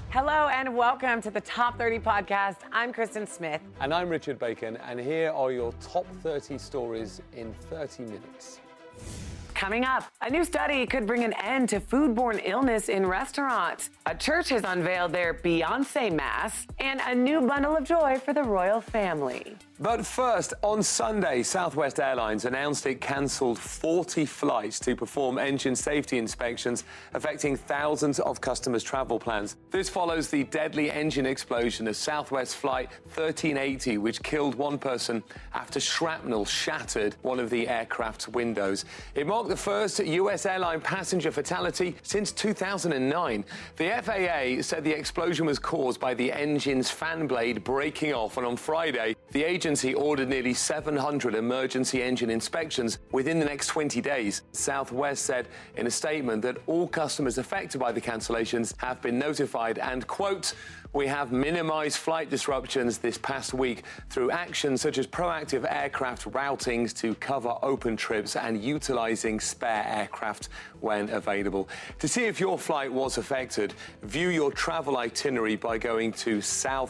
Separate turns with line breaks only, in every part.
Hello and welcome to the Top 30 podcast. I'm Kristen Smith.
And I'm Richard Bacon, and here are your top 30 stories in 30 minutes.
Coming up, a new study could bring an end to foodborne illness in restaurants. A church has unveiled their Beyoncé Mass, and a new bundle of joy for the royal family.
But first, on Sunday, Southwest Airlines announced it cancelled 40 flights to perform engine safety inspections, affecting thousands of customers' travel plans. This follows the deadly engine explosion of Southwest Flight 1380, which killed one person after shrapnel shattered one of the aircraft's windows. It marked the first U.S. airline passenger fatality since 2009. The FAA said the explosion was caused by the engine's fan blade breaking off, and on Friday, the agency ordered nearly 700 emergency engine inspections within the next 20 days. Southwest said in a statement that all customers affected by the cancellations have been notified and, quote, "We have minimized flight disruptions this past week through actions such as proactive aircraft routings to cover open trips and utilizing spare aircraft when available." To see if your flight was affected, view your travel itinerary by going to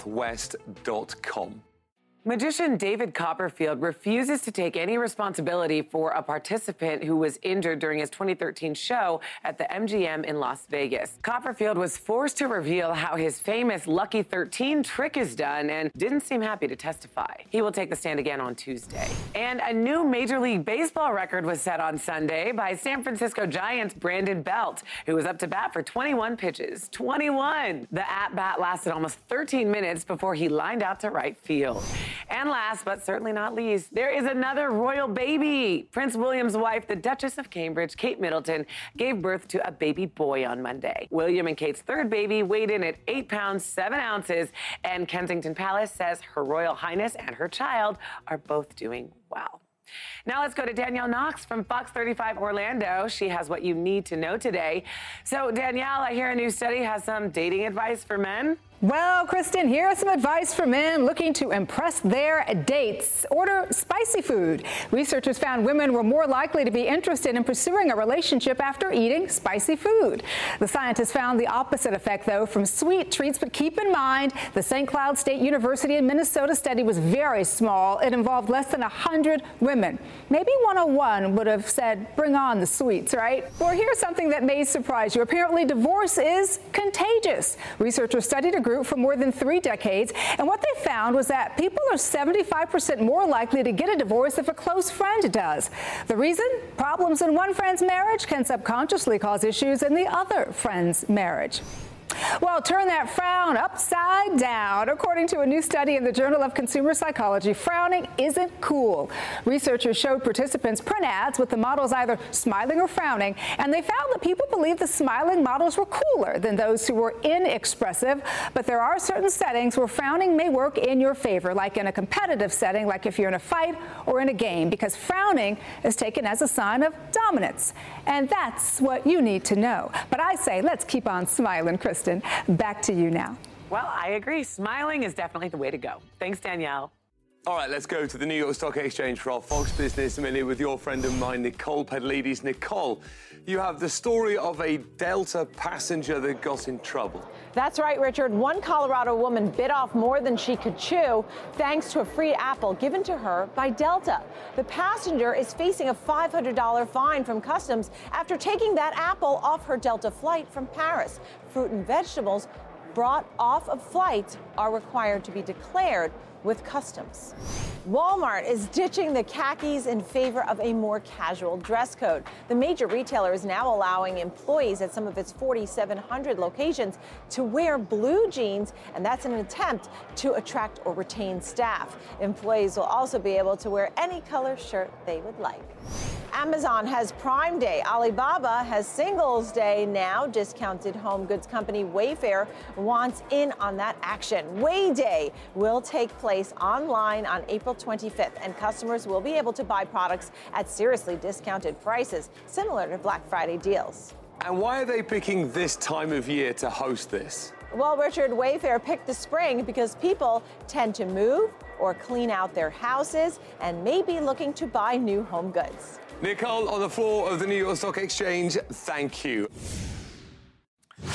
southwest.com.
Magician David Copperfield refuses to take any responsibility for a participant who was injured during his 2013 show at the MGM in Las Vegas. Copperfield was forced to reveal how his famous Lucky 13 trick is done and didn't seem happy to testify. He will take the stand again on Tuesday. And a new Major League Baseball record was set on Sunday by San Francisco Giants' Brandon Belt, who was up to bat for 21 pitches. 21! The at-bat lasted almost 13 minutes before he lined out to right field. And last, but certainly not least, there is another royal baby. Prince William's wife, the Duchess of Cambridge, Kate Middleton, gave birth to a baby boy on Monday. William and Kate's third baby weighed in at 8 pounds, 7 ounces, and Kensington Palace says Her Royal Highness and her child are both doing well. Now let's go to Danielle Knox from Fox 35 Orlando. She has what you need to know today. So Danielle, I hear a new study has some dating advice for men.
Well, Kristen, here's some advice for men looking to impress their dates. Order spicy food. Researchers found women were more likely to be interested in pursuing a relationship after eating spicy food. The scientists found the opposite effect, though, from sweet treats. But keep in mind, the St. Cloud State University in Minnesota study was very small. It involved less than 100 women. Maybe 101 would have said, bring on the sweets, right? Well, here's something that may surprise you. Apparently, divorce is contagious. Researchers studied a group for more than 3 decades, and what they found was that people are 75% more likely to get a divorce if a close friend does. The reason? Problems in one friend's marriage can subconsciously cause issues in the other friend's marriage. Well, turn that frown upside down. According to a new study in the Journal of Consumer Psychology, frowning isn't cool. Researchers showed participants print ads with the models either smiling or frowning, and they found that people believed the smiling models were cooler than those who were inexpressive. But there are certain settings where frowning may work in your favor, like in a competitive setting, like if you're in a fight or in a game, because frowning is taken as a sign of dominance. And that's what you need to know. But I say, let's keep on smiling, Kristen. Back to you now.
Well, I agree. Smiling is definitely the way to go. Thanks, Danielle.
All right, let's go to the New York Stock Exchange for our Fox Business Minute with your friend of mine, Nicole Pedalides. Nicole, you have the story of a Delta passenger that got in trouble.
That's right, Richard. One Colorado woman bit off more than she could chew thanks to a free apple given to her by Delta. The passenger is facing a $500 fine from Customs after taking that apple off her Delta flight from Paris. Fruit and vegetables brought off of flight are required to be declared with Customs. Walmart is ditching the khakis in favor of a more casual dress code. The major retailer is now allowing employees at some of its 4,700 locations to wear blue jeans, and that's an attempt to attract or retain staff. Employees will also be able to wear any color shirt they would like. Amazon has Prime Day. Alibaba has Singles Day now. Discounted home goods company Wayfair wants in on that action. Way Day will take place online on April 25th, and customers will be able to buy products at seriously discounted prices, similar to Black Friday deals.
And why are they picking this time of year to host this?
Well, Richard, Wayfair picked the spring because people tend to move or clean out their houses and may be looking to buy new home goods.
Nicole, on the floor of the New York Stock Exchange, thank you.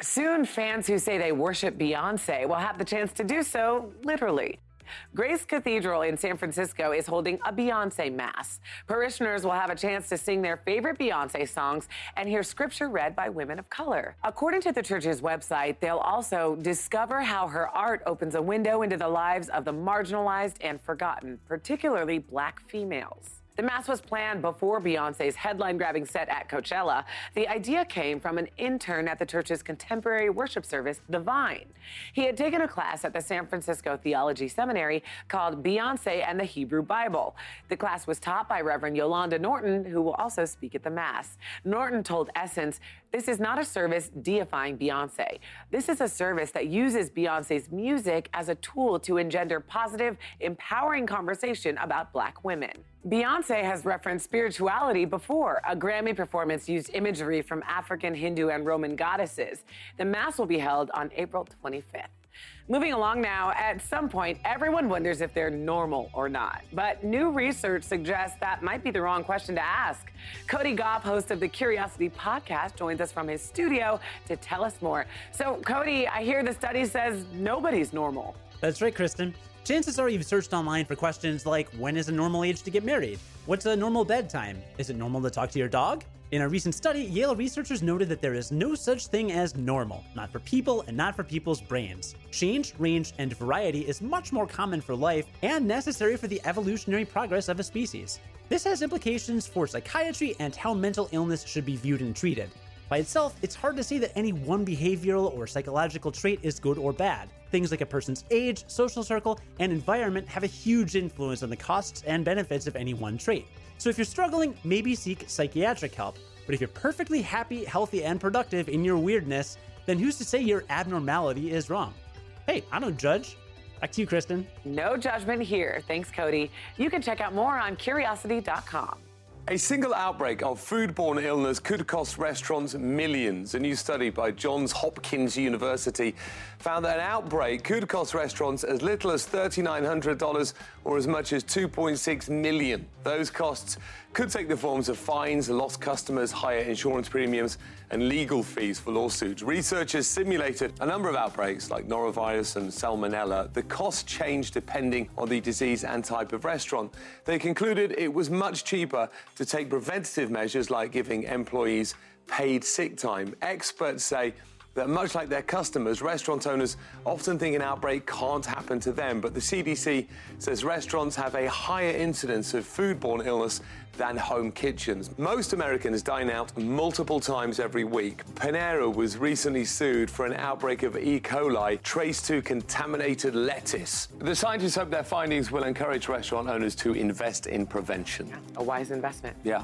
Soon, fans who say they worship Beyoncé will have the chance to do so literally. Grace Cathedral in San Francisco is holding a Beyoncé Mass. Parishioners will have a chance to sing their favorite Beyoncé songs and hear scripture read by women of color. According to the church's website, they'll also discover how her art opens a window into the lives of the marginalized and forgotten, particularly Black females. The Mass was planned before Beyoncé's headline-grabbing set at Coachella. The idea came from an intern at the church's contemporary worship service, The Vine. He had taken a class at the San Francisco Theology Seminary called Beyoncé and the Hebrew Bible. The class was taught by Reverend Yolanda Norton, who will also speak at the Mass. Norton told Essence, "This is not a service deifying Beyoncé. This is a service that uses Beyoncé's music as a tool to engender positive, empowering conversation about Black women." Beyoncé has referenced spirituality before. A Grammy performance used imagery from African, Hindu, and Roman goddesses. The Mass will be held on April 25th. Moving along now, at some point, everyone wonders if they're normal or not. But new research suggests that might be the wrong question to ask. Cody Goff, host of the Curiosity podcast, joins us from his studio to tell us more. So, Cody, I hear the study says nobody's normal.
That's right, Kristen. Chances are you've searched online for questions like, when is a normal age to get married? What's a normal bedtime? Is it normal to talk to your dog? In a recent study, Yale researchers noted that there is no such thing as normal, not for people and not for people's brains. Change, range, and variety is much more common for life and necessary for the evolutionary progress of a species. This has implications for psychiatry and how mental illness should be viewed and treated. By itself, it's hard to say that any one behavioral or psychological trait is good or bad. Things like a person's age, social circle, and environment have a huge influence on the costs and benefits of any one trait. So if you're struggling, maybe seek psychiatric help. But if you're perfectly happy, healthy, and productive in your weirdness, then who's to say your abnormality is wrong? Hey, I don't judge. Back to you, Kristen.
No judgment here. Thanks, Cody. You can check out more on Curiosity.com.
A single outbreak of foodborne illness could cost restaurants millions. A new study by Johns Hopkins University found that an outbreak could cost restaurants as little as $3,900 or as much as $2.6 million. Those costs could take the forms of fines, lost customers, higher insurance premiums, and legal fees for lawsuits. Researchers simulated a number of outbreaks like norovirus and salmonella. The cost changed depending on the disease and type of restaurant. They concluded it was much cheaper to take preventative measures like giving employees paid sick time. Experts say that much like their customers, restaurant owners often think an outbreak can't happen to them, but the CDC says restaurants have a higher incidence of foodborne illness than home kitchens. Most Americans dine out multiple times every week. Panera was recently sued for an outbreak of E. coli traced to contaminated lettuce. The scientists hope their findings will encourage restaurant owners to invest in prevention.
A wise investment.
Yeah.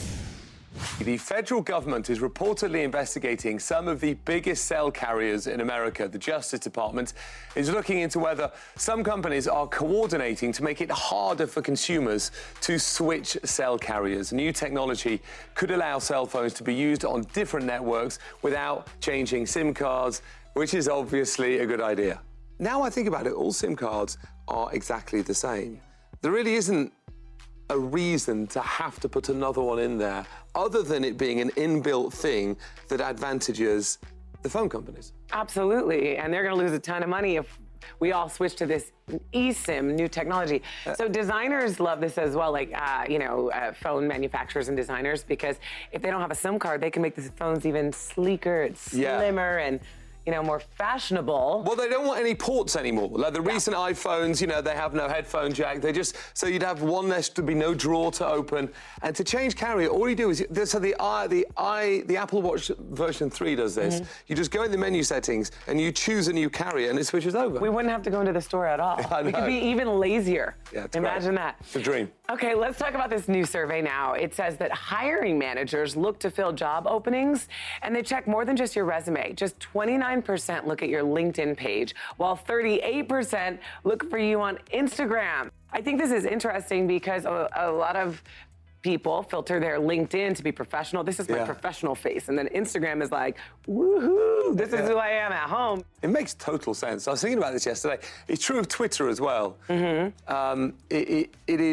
The federal government is reportedly investigating some of the biggest cell carriers in America. The Justice Department is looking into whether some companies are coordinating to make it harder for consumers to switch cell carriers. New technology could allow cell phones to be used on different networks without changing SIM cards, which is obviously a good idea. Now I think about it, all SIM cards are exactly the same. There really isn't a reason to have to put another one in there, other than it being an inbuilt thing that advantages the phone companies.
Absolutely, and they're going to lose a ton of money if we all switch to this eSIM, new technology. So designers love this as well, like, phone manufacturers and designers, because if they don't have a SIM card, they can make the phones even sleeker and slimmer and more fashionable.
Well, they don't want any ports anymore. Like the recent iPhones, they have no headphone jack. So you'd have one, there to be no drawer to open. And to change carrier, all you do is, so the Apple Watch version 3 does this. Mm-hmm. You just go in the menu settings and you choose a new carrier and it switches over.
We wouldn't have to go into the store at all. We could be even lazier.
Yeah, it's
Imagine
great.
that.
It's a dream.
Okay, let's talk about this new survey now. It says that hiring managers look to fill job openings, and they check more than just your resume. Just 29% look at your LinkedIn page, while 38% look for you on Instagram. I think this is interesting because a lot of people filter their LinkedIn to be professional. This is my professional face. And then Instagram is like, woohoo, this is who I am at home.
It makes total sense. I was thinking about this yesterday. It's true of Twitter as well. Mm-hmm. It is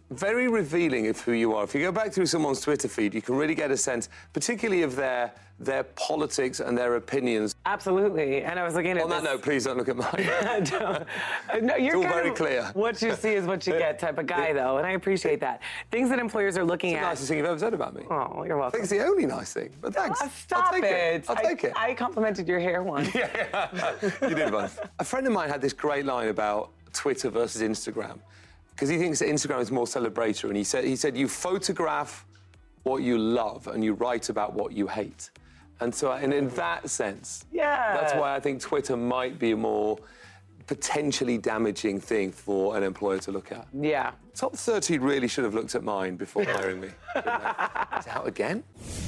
very revealing of who you are. If you go back through someone's Twitter feed, you can really get a sense, particularly of their politics and their opinions.
Absolutely. And I was looking at
On that note, please don't look at mine.
No, you're
all
kind
very
of
clear.
What you see is what you get type of guy, though, and I appreciate that. Things that employers are looking
It's the
at.
nicest thing you've ever said about me.
Oh, you're
I
welcome.
think it's the only nice thing, but thanks.
Stop
I'll take it. I'll take it.
I complimented your hair once.
You did both. A friend of mine had this great line about Twitter versus Instagram, because he thinks that Instagram is more celebratory, and he said you photograph what you love and you write about what you hate. And so, and in that sense, that's why I think Twitter might be a more potentially damaging thing for an employer to look at.
Yeah.
Top 30 really should have looked at mine before hiring me. It's out again?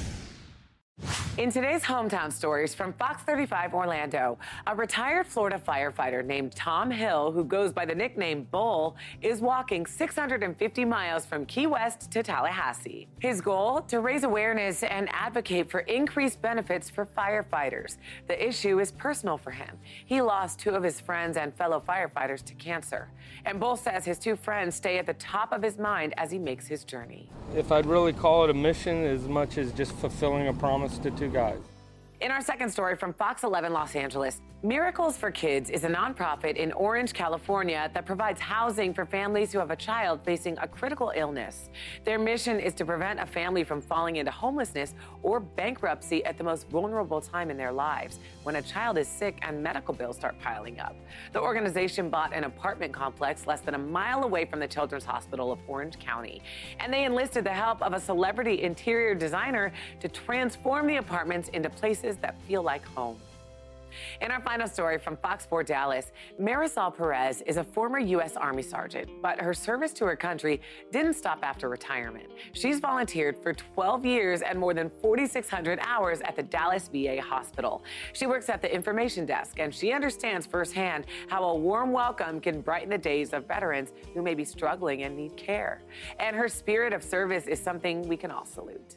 In today's hometown stories from Fox 35 Orlando, a retired Florida firefighter named Tom Hill, who goes by the nickname Bull, is walking 650 miles from Key West to Tallahassee. His goal? To raise awareness and advocate for increased benefits for firefighters. The issue is personal for him. He lost two of his friends and fellow firefighters to cancer. And Bull says his two friends stay at the top of his mind as he makes his journey.
If I'd really call it a mission as much as just fulfilling a promise to two guys.
In our second story from Fox 11 Los Angeles, Miracles for Kids is a nonprofit in Orange, California that provides housing for families who have a child facing a critical illness. Their mission is to prevent a family from falling into homelessness or bankruptcy at the most vulnerable time in their lives, when a child is sick and medical bills start piling up. The organization bought an apartment complex less than a mile away from the Children's Hospital of Orange County, and they enlisted the help of a celebrity interior designer to transform the apartments into places that feel like home. In our final story from Fox 4 Dallas, Marisol Perez is a former U.S. Army sergeant, but her service to her country didn't stop after retirement. She's volunteered for 12 years and more than 4,600 hours at the Dallas VA hospital. She works at the information desk, and she understands firsthand how a warm welcome can brighten the days of veterans who may be struggling and need care. And her spirit of service is something we can all salute.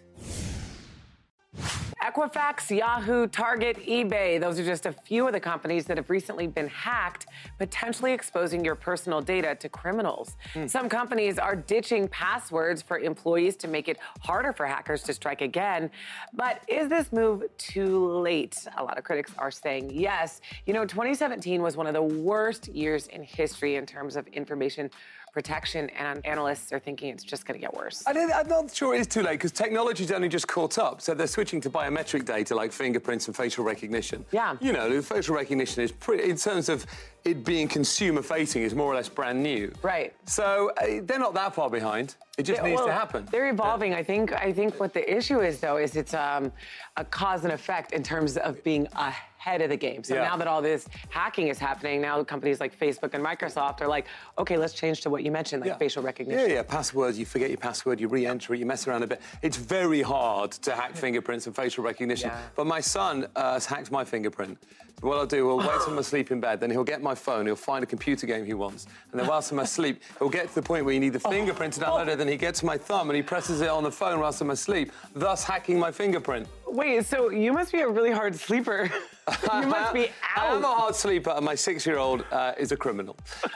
Equifax, Yahoo, Target, eBay, those are just a few of the companies that have recently been hacked, potentially exposing your personal data to criminals. Some companies are ditching passwords for employees to make it harder for hackers to strike again. But is this move too late? A lot of critics are saying yes. You know, 2017 was one of the worst years in history in terms of information protection, and analysts are thinking it's just going to get worse.
I'm not sure it is too late, because technology's only just caught up. So they're switching to biometric data like fingerprints and facial recognition.
Yeah.
You know, the facial recognition is pretty, in terms of it being consumer-facing, is more or less brand new.
Right.
So they're not that far behind. It just needs to happen.
They're evolving. I think what the issue is, though, is it's a cause and effect in terms of being ahead of the game. So now that all this hacking is happening, now companies like Facebook and Microsoft are like, okay, let's change to what you mentioned, like facial recognition.
Yeah, passwords, you forget your password, you re-enter it, you mess around a bit. It's very hard to hack fingerprints and facial recognition.
Yeah.
But my son has hacked my fingerprint. So what I'll do, we'll wait till I'm asleep in bed, then he'll get my phone, he'll find a computer game he wants, and then whilst I'm asleep, he'll get to the point where you need the fingerprint to download it, then he gets my thumb and he presses it on the phone whilst I'm asleep, thus hacking my fingerprint.
Wait, so you must be a really hard sleeper. You must be out.
I'm a hard sleeper, and my 6-year-old is a criminal.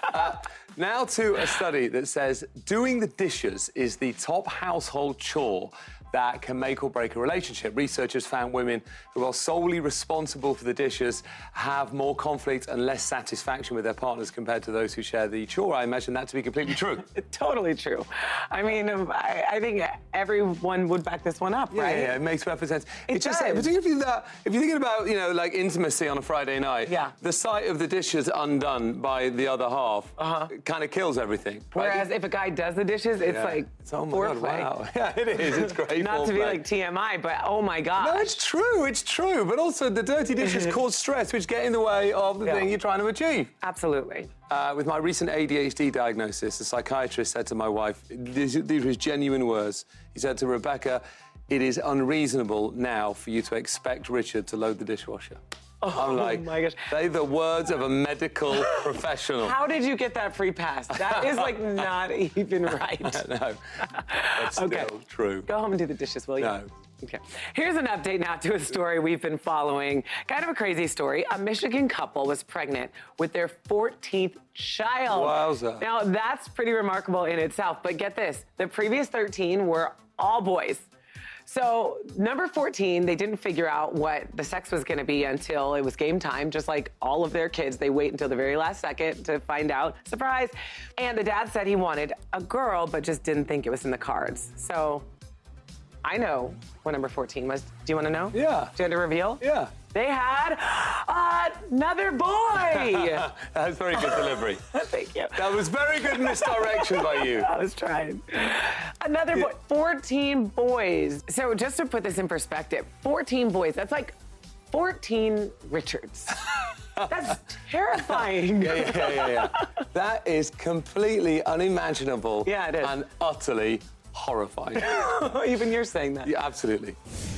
Now to a study that says doing the dishes is the top household chore that can make or break a relationship. Researchers found women who are solely responsible for the dishes have more conflict and less satisfaction with their partners compared to those who share the chore. I imagine that to be completely true.
Totally true. I mean, I think everyone would back this one up, right?
Yeah, it makes perfect sense.
It
just,
does.
particularly if you're thinking about, you know, like intimacy on a Friday night, the sight of the dishes undone by the other half kind of kills everything. Right?
Whereas if a guy does the dishes, it's like
oh my God, wow. Yeah, it is. It's great.
Not to be like TMI, but oh my God.
No, it's true. But also the dirty dishes cause stress, which get in the way of the thing you're trying to achieve.
Absolutely.
With my recent ADHD diagnosis, the psychiatrist said to my wife, these were his genuine words. He said to Rebecca, "It is unreasonable now for you to expect Richard to load the dishwasher."
Oh,
I'm like,
my gosh.
They're the words of a medical professional.
How did you get that free pass? That is like not even right.
No, that's still true.
Go home and do the dishes, will you?
No.
Okay. Here's an update now to a story we've been following. Kind of a crazy story. A Michigan couple was pregnant with their 14th child.
Wowza.
Now, that's pretty remarkable in itself, but get this. The previous 13 were all boys. So number 14, they didn't figure out what the sex was going to be until it was game time. Just like all of their kids, they wait until the very last second to find out. Surprise. And the dad said he wanted a girl, but just didn't think it was in the cards. So I know what number 14 was. Do you want to know?
Yeah.
Do you want to reveal?
Yeah.
They had another boy.
That was very good delivery.
Thank you.
That was very good misdirection by you.
I was trying. Another boy. 14 boys. So just to put this in perspective, 14 boys. That's like 14 Richards. That's terrifying.
Yeah. That is completely unimaginable.
Yeah, it is.
And utterly horrifying.
Even you're saying that.
Yeah, absolutely.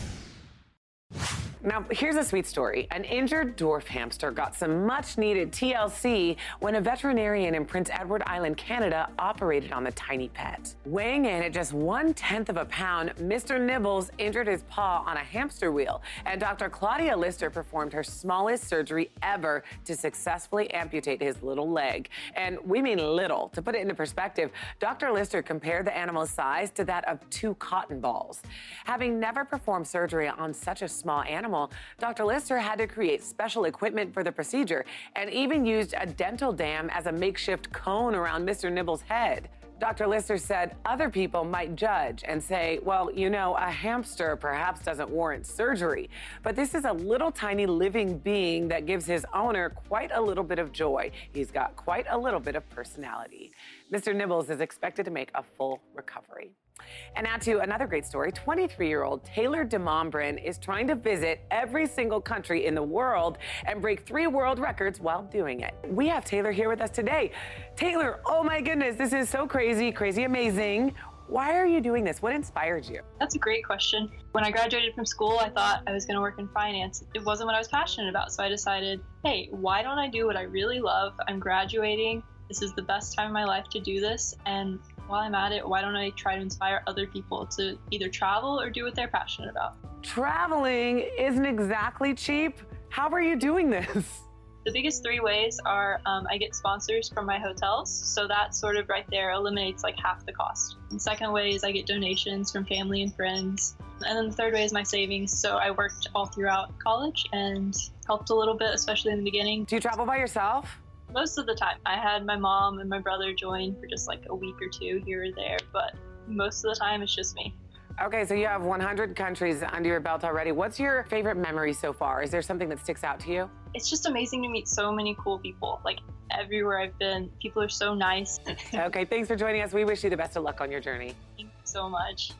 Now, here's a sweet story. An injured dwarf hamster got some much-needed TLC when a veterinarian in Prince Edward Island, Canada, operated on the tiny pet. Weighing in at just 1/10 of a pound, Mr. Nibbles injured his paw on a hamster wheel, and Dr. Claudia Lister performed her smallest surgery ever to successfully amputate his little leg. And we mean little. To put it into perspective, Dr. Lister compared the animal's size to that of 2 cotton balls. Having never performed surgery on such a small animal, Dr. Lister had to create special equipment for the procedure and even used a dental dam as a makeshift cone around Mr. Nibbles' head. Dr. Lister said other people might judge and say, well, you know, a hamster perhaps doesn't warrant surgery, but this is a little tiny living being that gives his owner quite a little bit of joy. He's got quite a little bit of personality. Mr. Nibbles is expected to make a full recovery. And now to another great story. 23-year-old Taylor DeMombrin is trying to visit every single country in the world and break 3 world records while doing it. We have Taylor here with us today. Taylor, oh my goodness, this is so crazy, amazing. Why are you doing this? What inspired you?
That's a great question. When I graduated from school, I thought I was going to work in finance. It wasn't what I was passionate about, so I decided, hey, why don't I do what I really love? I'm graduating. This is the best time of my life to do this, and while I'm at it, why don't I try to inspire other people to either travel or do what they're passionate about?
Traveling isn't exactly cheap. How are you doing this?
The biggest 3 ways are I get sponsors from my hotels, so that sort of right there eliminates like half the cost. The second way is I get donations from family and friends. And then the third way is my savings, so I worked all throughout college and helped a little bit, especially in the beginning.
Do you travel by yourself?
Most of the time. I had my mom and my brother join for just like a week or 2 here or there, but most of the time it's just me.
Okay, so you have 100 countries under your belt already. What's your favorite memory so far? Is there something that sticks out to you?
It's just amazing to meet so many cool people. Like everywhere I've been, people are so nice.
Okay, thanks for joining us. We wish you the best of luck on your journey.
Thank you so much.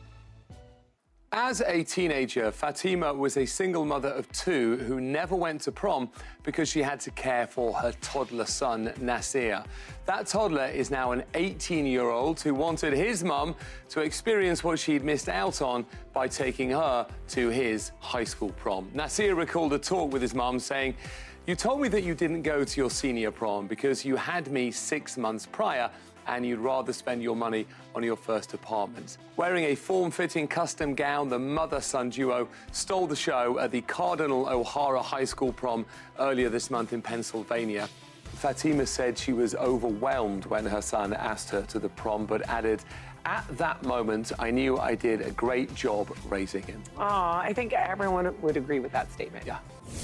As a teenager, Fatima was a single mother of 2 who never went to prom because she had to care for her toddler son, Nasir. That toddler is now an 18-year-old who wanted his mum to experience what she'd missed out on by taking her to his high school prom. Nasir recalled a talk with his mum saying, "You told me that you didn't go to your senior prom because you had me 6 months prior and you'd rather spend your money on your first apartment." Wearing a form-fitting custom gown, the mother-son duo stole the show at the Cardinal O'Hara High School prom earlier this month in Pennsylvania. Fatima said she was overwhelmed when her son asked her to the prom, but added, "At that moment, I knew I did a great job raising him."
Aw, I think everyone would agree with that statement.
Yeah.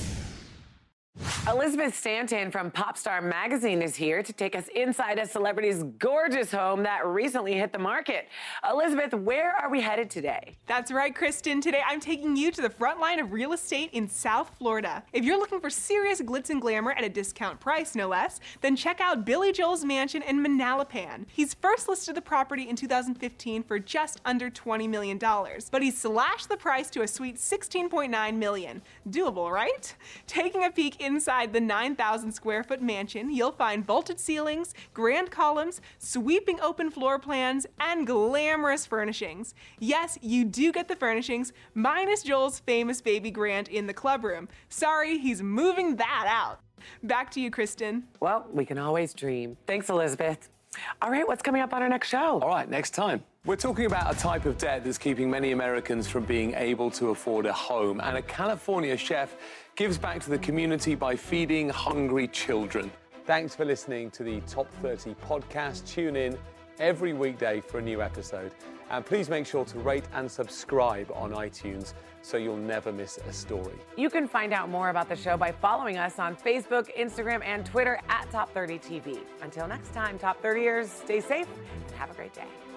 Elizabeth Stanton from Popstar Magazine is here to take us inside a celebrity's gorgeous home that recently hit the market. Elizabeth, where are we headed today?
That's right, Kristen. Today I'm taking you to the front line of real estate in South Florida. If you're looking for serious glitz and glamour at a discount price, no less, then check out Billy Joel's mansion in Manalapan. He's first listed the property in 2015 for just under $20 million, but he's slashed the price to a sweet $16.9 million. Doable, right? Taking a peek inside the 9,000 square foot mansion, you'll find vaulted ceilings, grand columns, sweeping open floor plans, and glamorous furnishings. Yes, you do get the furnishings, minus Joel's famous baby Grant in the clubroom. Sorry, he's moving that out. Back to you, Kristen.
Well, we can always dream. Thanks, Elizabeth. All right, what's coming up on our next show?
All right, next time. We're talking about a type of debt that's keeping many Americans from being able to afford a home. And a California chef gives back to the community by feeding hungry children. Thanks for listening to the Top 30 podcast. Tune in every weekday for a new episode. And please make sure to rate and subscribe on iTunes so you'll never miss a story.
You can find out more about the show by following us on Facebook, Instagram, and Twitter at Top 30 TV. Until next time, Top 30ers, stay safe and have a great day.